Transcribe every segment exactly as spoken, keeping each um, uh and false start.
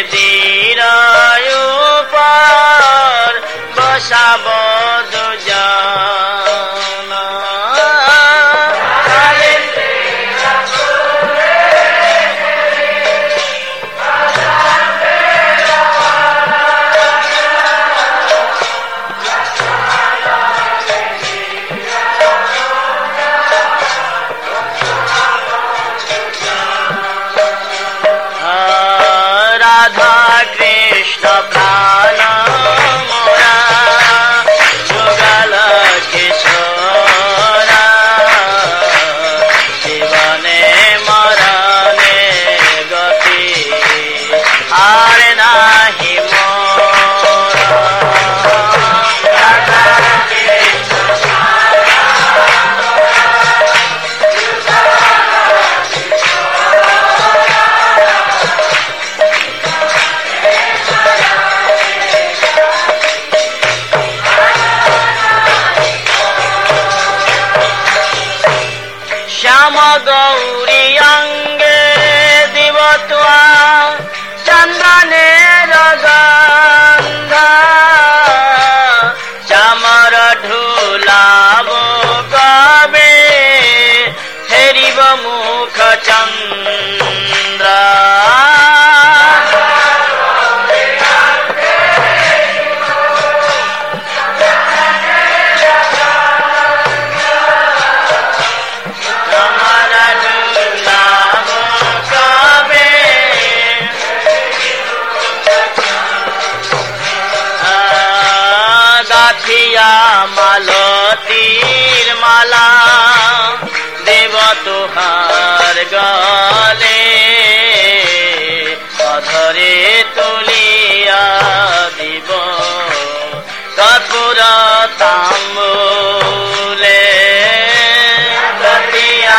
তীৰৰ ওপৰ বসাব দুজন गौरी अंगे दिवत्वा चंदने गंध चामर ढुलाब कबे फेरिब मुख चंद्र मालतीर माला देव तुहार गले अधरे तुलिया दिव कर्पूर तांबूले रतिया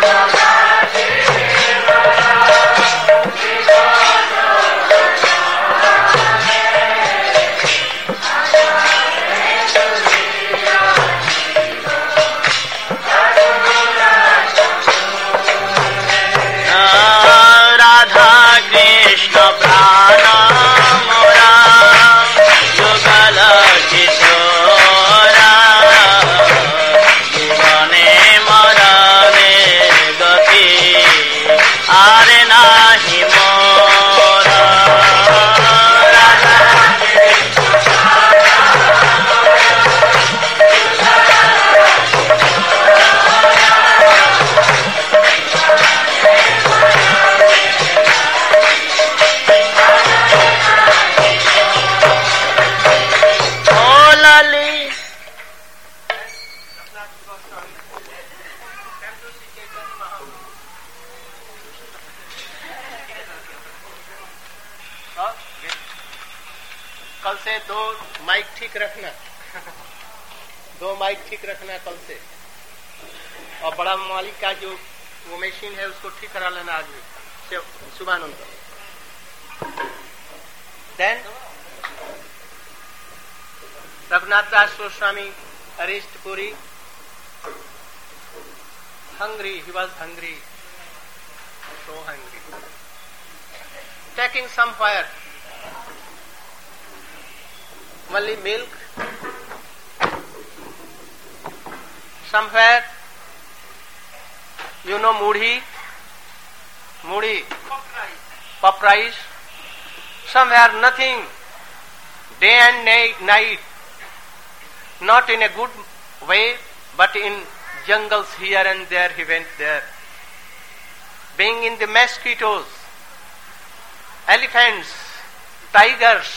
कल से दो माइक ठीक रखना दो माइक ठीक रखना कल से और बड़ा मालिक का जो वो मशीन है उसको ठीक करा लेना आज से Shubhananda then Raghunath Das Goswami arrest Puri hungry he was hungry so hungry taking somewhere only milk somewhere you know mudhi mudhi puff rice somewhere nothing day and night not in a good way but in jungles here and there he went there being in the mosquitoes elephants tigers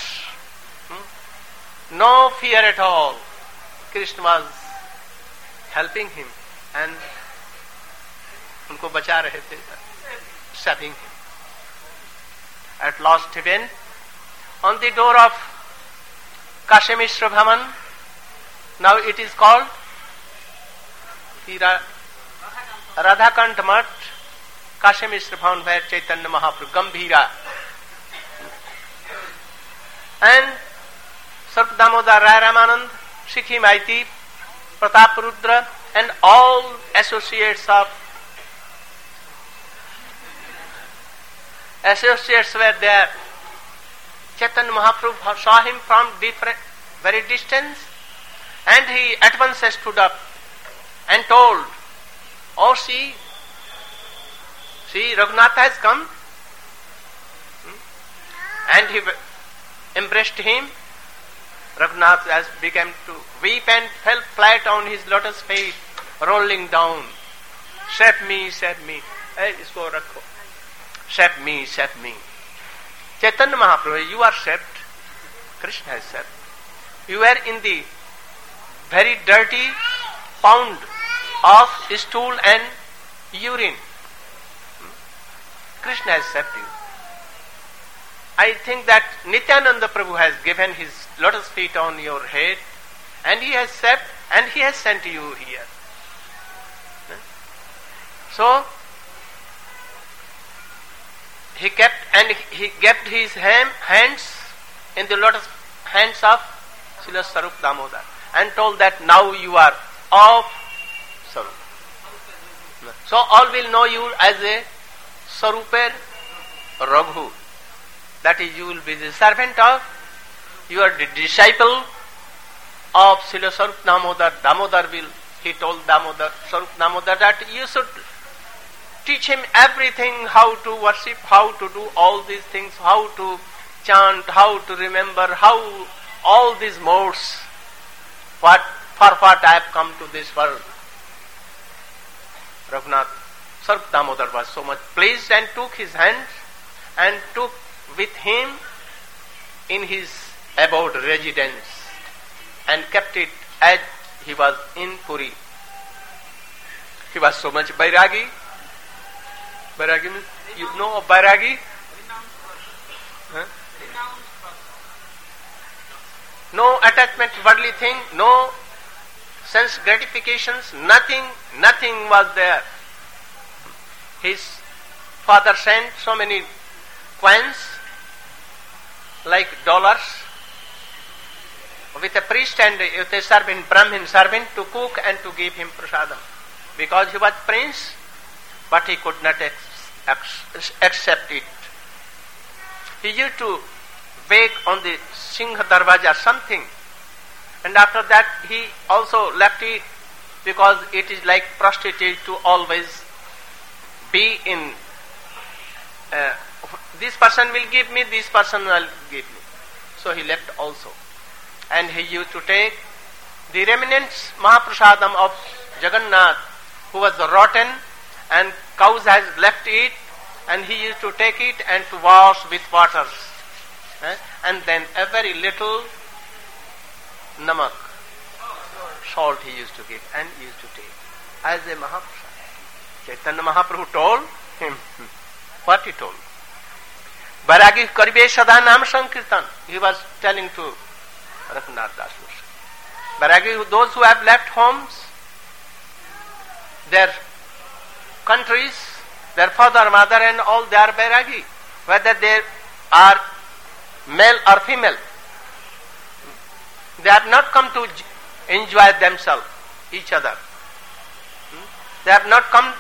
no fear at all. Krishna was helping him and उनको बचा रहे थे, saving him. At last he went on the door of Kashi Mishra Bhaman. Now it is called Radhakant Mat, Kashi Mishra Bhavan where Chaitanya Mahaprabhu Gambhira and Sarp Damodar Rai Ramanand, Sikhi Maiti, Pratap Rudra and all associates of associates were there Chaitanya Mahaprabhu saw him from different, very distance, and he at once stood up and told, "Oh, see, see, Raghunatha has come." And he embraced him. Raghunath has began to weep and fell flat on his lotus feet, rolling down. "Save me, save me." Hey, isko rakho. "Save me, save me." Chaitanya Mahaprabhu, you are saved. Krishna has saved. You are in the very dirty pound of stool and urine. Krishna has saved you. I think that Nityananda Prabhu has given his lotus feet on your head, and he has saved, and he has sent you here. So, he kept and he kept his hand, hands in the lotus hands of Srila Sarup Damodar and told that now you are of Sarup. So all will know you as a Saruper Raghu. That is, you will be the servant of, you are the disciple of Srila Sarup Damodar. Damodar will, he told Damodar, Sarup Damodar, that you should teach him everything, how to worship, how to do all these things, how to chant, how to remember, how all these modes, what, for what I have come to this world. Raghunath, Sarup Damodar was so much pleased and took his hand and took with him in his abode residence and kept it as he was in Puri. He was so much Bairagi. Bairagi means, you know of Bairagi? Huh? No attachment to worldly thing, no sense gratifications, nothing, nothing was there. His father sent so many coins, like dollars, with a priest and with a servant, Brahmin servant, to cook and to give him prasadam. Because he was prince, but he could not ex- accept it. He used to beg on the Singha Darwaja something, and after that he also left it, because it is like prostitute to always be in uh, this person will give me, this person will give me. So he left also. And he used to take the remnants Mahaprasadam of Jagannath, who was rotten, and cows has left it, and he used to take it and to wash with waters. Eh? And then a very little namak, salt he used to give and used to take as a Mahaprasad. Chaitanya Mahaprabhu told him what he told. Bairagi Karibe Sada Nam Sankirtan. He was telling to Raghunath Das Goswami. Bairagi, those who have left homes, their countries, their father, mother and all, they are Bairagi. Whether they are male or female. They have not come to enjoy themselves, each other. They have not come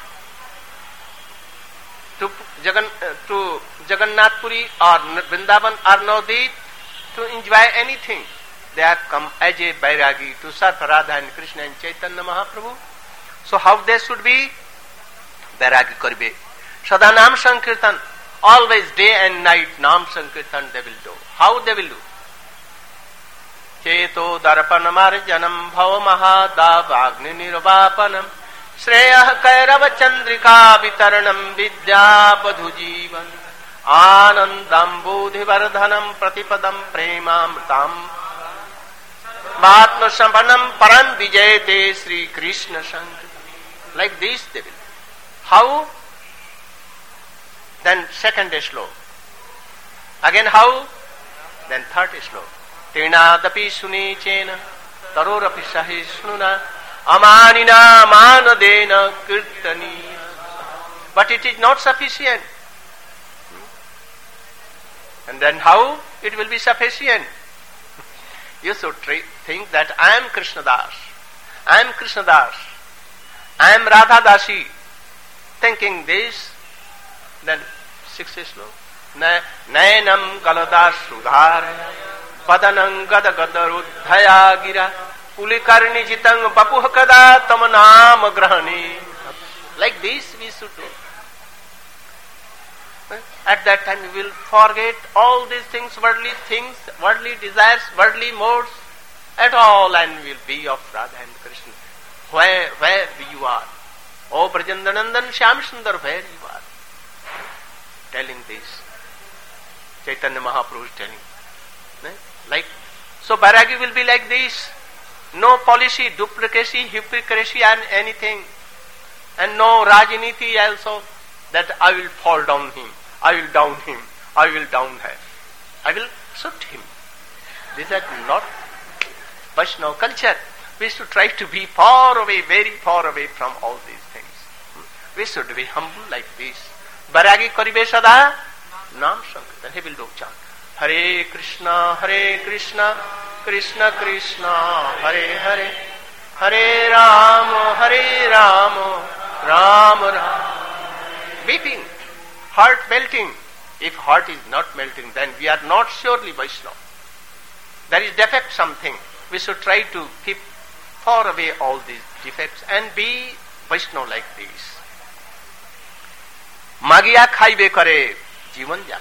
to Jagan, uh, to Jagannath Puri or Vrindavan or Navadvip to enjoy anything. They have come as a Bairagi to serve Radha and Krishna and Chaitanya Mahaprabhu. So how they should be? Bairagi Karibe. Sada Nam Sankirtan. Always day and night Nam Sankirtan they will do. How they will do? Cheto Darpana Marjanam Bhava Mahadav Agni Nirvapanam Shreyah Kairava Chandrika Vitaranam Vidya Badhu Jivan Anandam Bodhi Vardhanam Pratipadam Premamritam Bhatma Sampanam Param Vijayate Sri Krishna Sankirtan. Like this they will. How? Then second sloka. Again how? Then third sloka. Trinadapi suni chena tarorapi sahisnuna amanina manadena kirtani. But it is not sufficient. And then how it will be sufficient? You should think that I am Krishnadas. I am Krishnadas. I am Radha Dasi. Thinking this, then sixth sloka. Nayanam kalada sudharaya padanam gada gada ruddhaya gira pulikarni jitang papuhakada tamanam grahani. Like this we should do. At that time we will forget all these things, worldly things, worldly desires, worldly modes, at all, and we will be of Radha and Krishna. Where, where you are. O Brajandanandan Shyam Sundar, where you are. Telling this. Chaitanya Mahaprabhu is telling. Like, so Bairagi will be like this. No policy, duplicacy, hypocrisy and anything. And no Rajaniti also, that I will fall down him. I will down him. I will down her. I will shoot him. These are not Vaishnava culture. We should try to be far away, very far away from all these things. We should be humble like this. Bairagi karibe sada Nam Sankirtan. He will do chant. Hare Krishna, Hare Krishna, Krishna Krishna, Hare Hare, Hare Rama, Hare Rama, Rama Rama. Weeping, heart melting. If heart is not melting, then we are not surely Vaishnava. There is defect something. We should try to keep far away all these defects and be Vaishnava like this. Magiya khaibe kare jivan ja.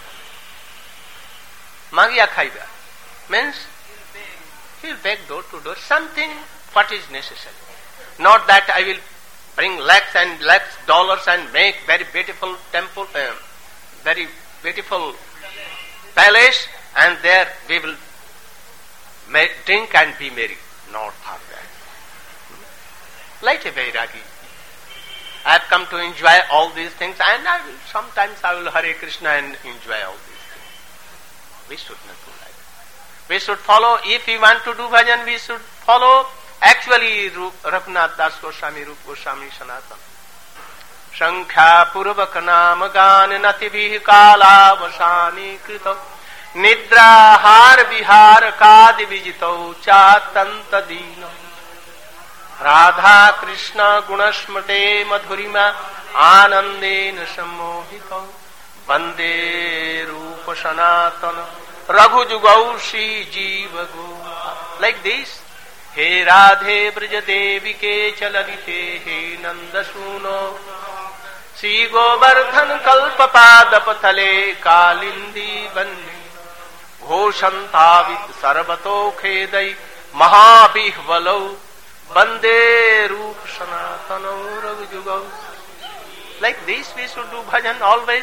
Magiya khaibe means he will beg door to door something what is necessary. Not that I will bring lakhs and lakhs dollars and make very beautiful temple, uh, very beautiful palace, and there we will make, drink and be merry. Not for that. Like a Vairagi. I have come to enjoy all these things, and I will sometimes I will Hare Krishna and enjoy all these things. We should not do like that. We should follow, if we want to do bhajan, we should follow actually Raghunath Das Goswami, Rupa Goswami, Sanatana. Sankhya purvak naam gan natibhi kala vasani krito nidra har vihar kadi vijito chatanta dino Radha Krishna gunasmate madhurima anandena sammohito vande rupa sanatana raghu jugau shri jiva go. Like this. He Radhe Brija Devi ke chalalite he Nanda Suno Sri Govardhan Kalpa Padapatale Kalindi Bandi Ghoshantavit Sarvato Khedai Mahabihvalau Bande Rup Sanatano Raghujugau. Like this we should do bhajan always,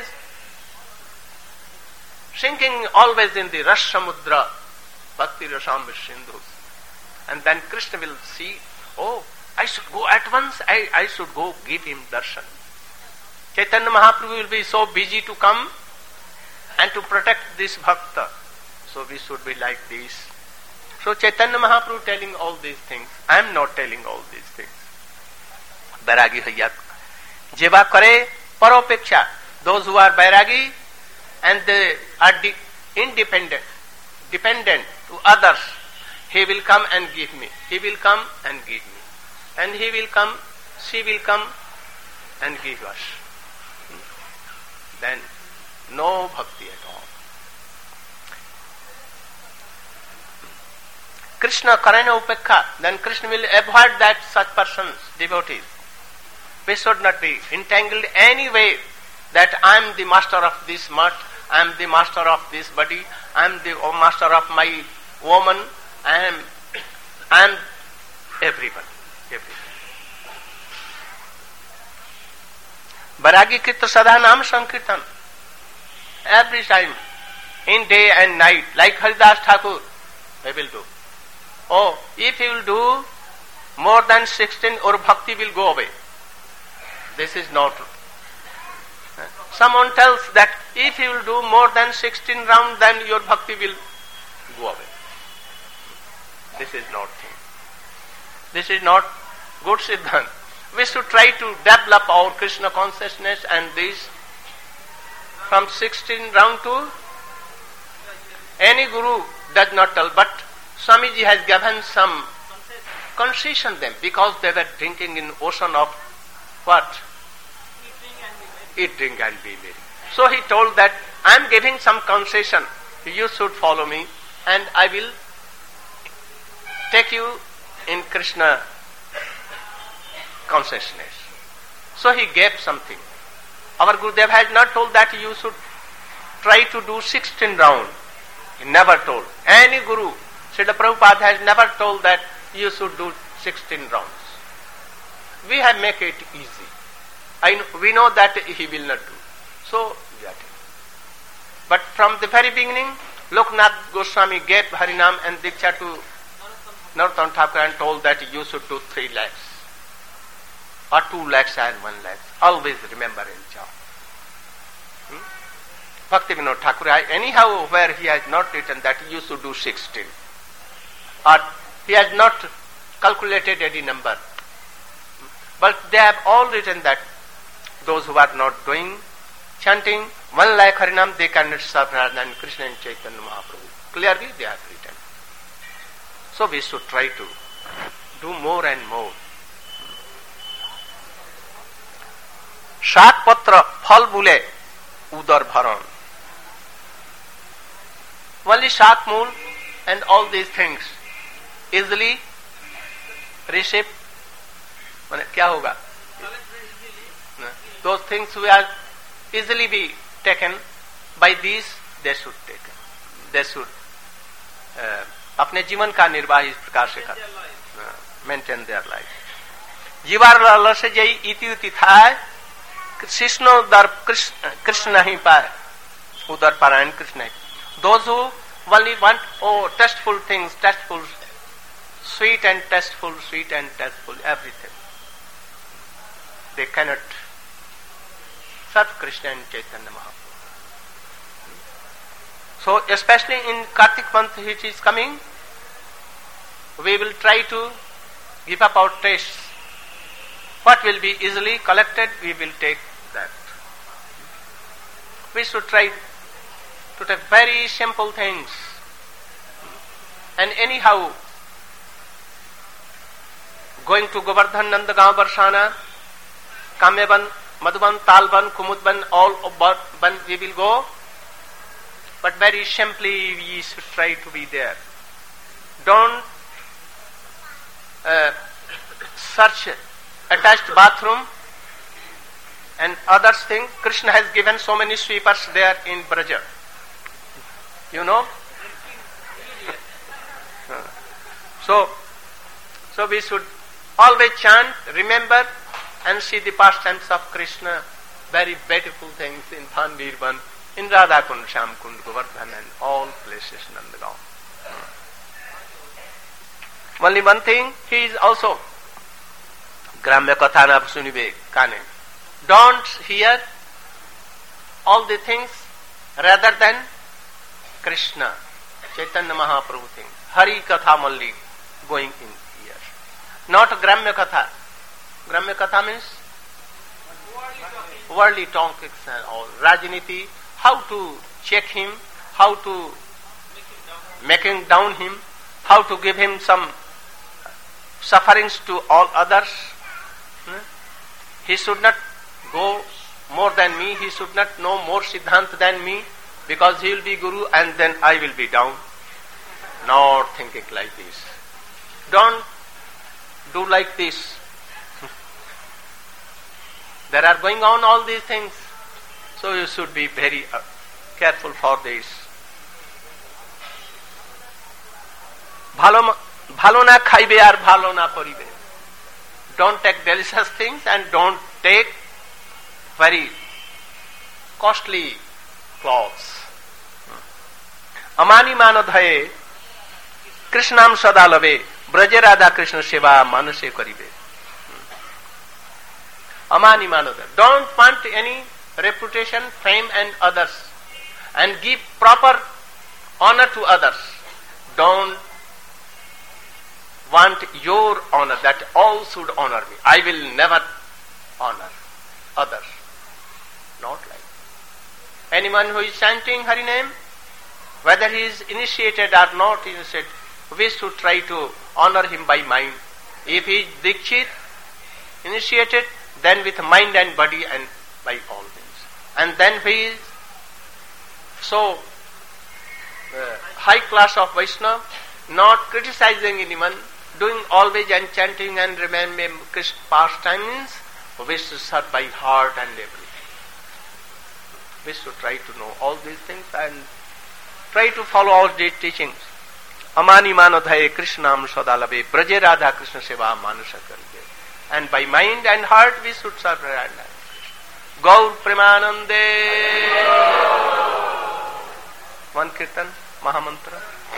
sinking always in the Ras Samudra Bhakti Rasam Sindhus. And then Krishna will see, oh, I should go at once, I, I should go give him darshan. Chaitanya Mahaprabhu will be so busy to come and to protect this bhakta. So we should be like this. So Chaitanya Mahaprabhu telling all these things. I am not telling all these things. Bairagi Hayat. Jeva kare paropeksha. Those who are Bairagi and they are de- independent, dependent to others. He will come and give me. He will come and give me. And he will come, she will come and give us. Then no bhakti at all. Krishna karana upekha. Then Krishna will avoid that such persons, devotees. We should not be entangled any way that I am the master of this mutt, I am the master of this body, I am the master of my woman, I am, I am everyone. everyone. Bairagi Kirtan Sada Nam Sankirtan. Every time, in day and night, like Haridas Thakur, we will do. Oh, if he will do more than sixteen, or bhakti will go away. This is not true. Someone tells that if you will do more than sixteen rounds, then your bhakti will go away. This is not thing. This is not good siddhant. We should try to develop our Krishna consciousness, and this from sixteen round to any guru does not tell, but Swamiji has given some concession them because they were drinking in ocean of what? Eat, drink and be merry. So he told that I am giving some concession. You should follow me and I will take you in Krishna consciousness. So he gave something. Our Gurudev has not told that you should try to do sixteen rounds. He never told. Any Guru, Srila Prabhupada has never told that you should do sixteen rounds. We have make it easy. I know, we know that he will not do. So, we are taking. But from the very beginning, Loknath Goswami gave Harinam and Diksha to Narottam Thakur and told that you should do three lakhs. Or two lakhs and one lakh. Always remember in job. Hmm? Bhakti Vinod Thakur, anyhow where he has not written that you should do sixteen. Or he has not calculated any number. But they have all written that those who are not doing chanting one lakh Harinam, they cannot serve Radha and Krishna and Chaitanya Mahaprabhu. Clearly they have written. So we should try to do more and more. Shat patra phal bule udar bharan. Only shat mool and all these things easily receive. माने क्या होगा? Those things we are easily be taken by these. They should take. They should uh, अपने जीवन का निर्वाह इस प्रकार से कर maintain their life. जीवार लाल से जई इति उति था कृष्णो दर कृष्ण नहीं पाए उदर पारायण Krishna. Those who only want oh tasteful things, tasteful, sweet and tasteful, sweet and tasteful, everything. They cannot serve Krishna and Chaitanya Mahaprabhu. So especially in Kartik month which is coming, we will try to give up our tastes. What will be easily collected, we will take that. We should try to take very simple things. And anyhow, going to Govardhan, Nandagaon, Barsana, Kamyaban, Madhuban, Talban, Kumudban, all about ban we will go. But very simply we should try to be there. Don't uh, search attached bathroom and others thing. Krishna has given so many sweepers there in Braja. You know? so, so we should always chant, remember, and see the pastimes of Krishna, very beautiful things in Thanvirvan, in Radhakund, Shamkund, Govardhan, and all places Nandagaon. Only one thing, he is also Gramya Kathana Sunibe Kane. Don't hear all the things rather than Krishna, Chaitanya Mahaprabhu thing. Hari Katha Malli going in here. Not Gramya Katha. Gramya Katha means worldly topics and all. Rajniti, how to check him, how to making down him, how to give him some sufferings to all others. He should not go more than me, he should not know more Siddhant than me, because he will be Guru and then I will be down. Not thinking like this. Don't do like this. There are going on all these things. So you should be very uh, careful for this. Bhalo na khaibe ar bhalo na poribe. Don't take delicious things and don't take very costly clothes. Amani manodhaye Krishnam sadalave Braje Radha Krishna seva manase karibe. Amani manodhaye. Don't want any reputation, fame and others, and give proper honor to others. Don't want your honor, that all should honor me. I will never honor others. Not like that. Anyone who is chanting Hari name, whether he is initiated or not initiated, we should try to honor him by mind. If he is Dikshit, initiated, then with mind and body and by all means. and then he is so uh, high class of Vaishnava, not criticizing anyone, doing always and chanting and remembering Krishna pastimes, we should serve by heart and everything. We should try to know all these things and try to follow all these teachings. Amani manodhaye Krishnam sadalave braje radha Krishna seva manasa karge. And by mind and heart we should serve Radha. Gaur Premanande. One kirtan, Mahamantra.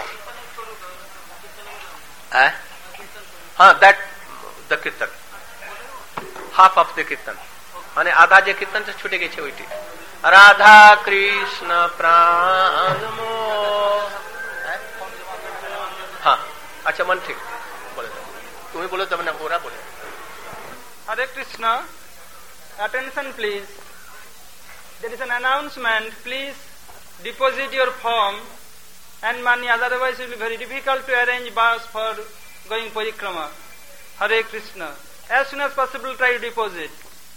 Eh? हाँ, that the kirtan. Half of the kirtan. माने आधा जे कीर्तन से छूटे गए छे वही राधा कृष्ण प्राण मोह. हाँ, अच्छा मन ठीक बोले तुम्हें बोलो तब ना पूरा बोले. Hare Krishna, attention please. There is an announcement. Please deposit your form and money. Otherwise, it will be very difficult to arrange bus for going parikrama. Hare Krishna. As soon as possible, try to deposit.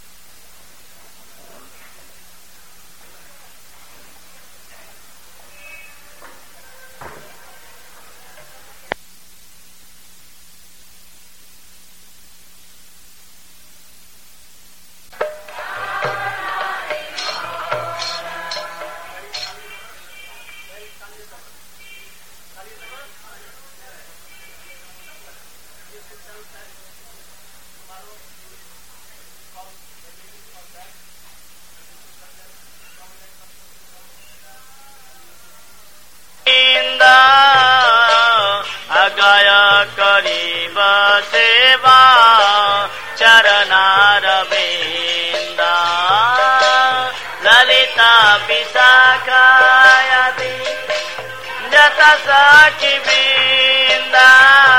Saki binda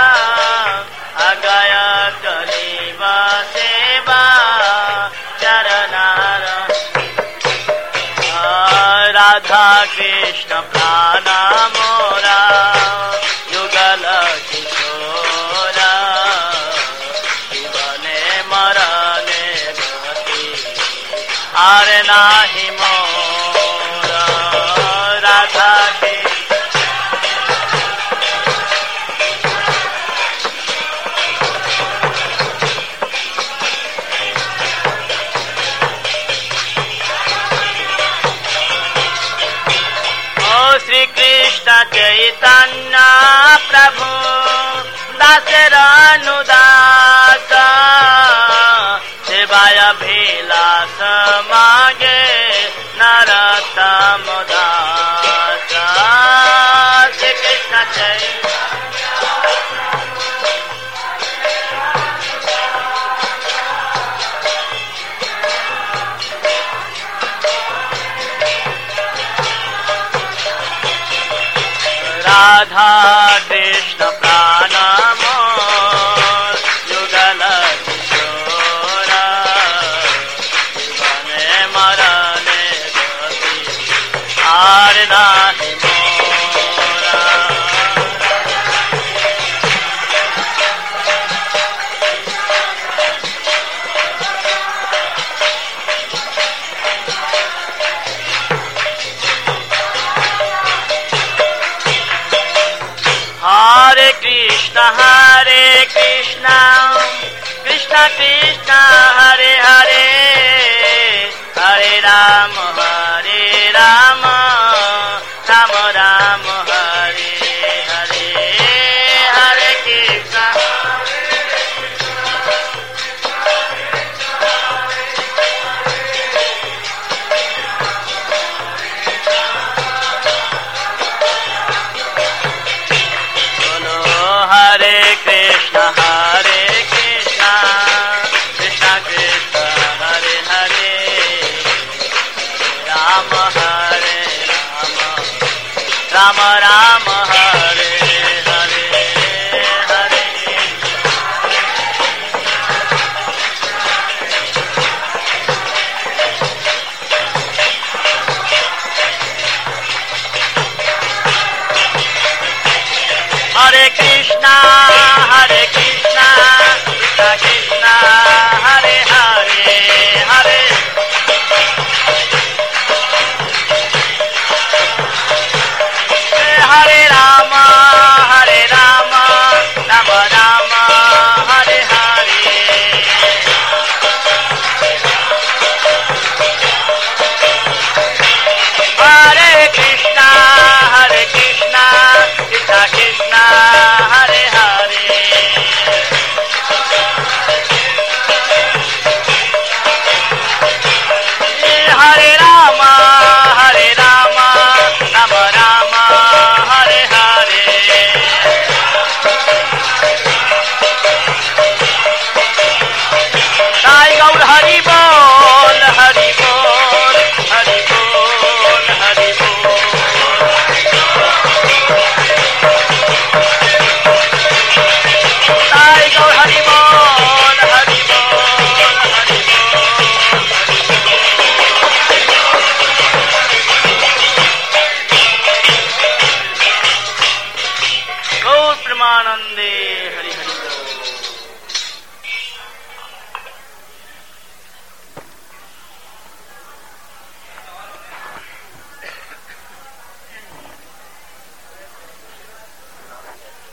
agaya kaliva seva charanara Radha Krishna prana mora yugala kishora jivane marane gati are nahi mora Radha Krishna Chaitanya Prabhu Dasaranu Dasa Sevaya Bhilasa Mage Naratam Dasa Shri Krishna Chaitanya Radha Krishna prana mor yugala kishora jivane marane gati are nahi mora Hare Krishna, Hare Krishna, Krishna Krishna, Hare Hare, Hare Rama, Hare Rama, Rama Rama, Hare Hare, Hare Krishna. Hare Krishna, Hare Krishna, Krishna Krishna, Hare Hare, Rama Hare Rama, Rama Rama, Hare Hare, Hare Hare Krishna, Hare Krishna, Krishna Krishna, Hare Hare, Hare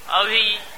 अभी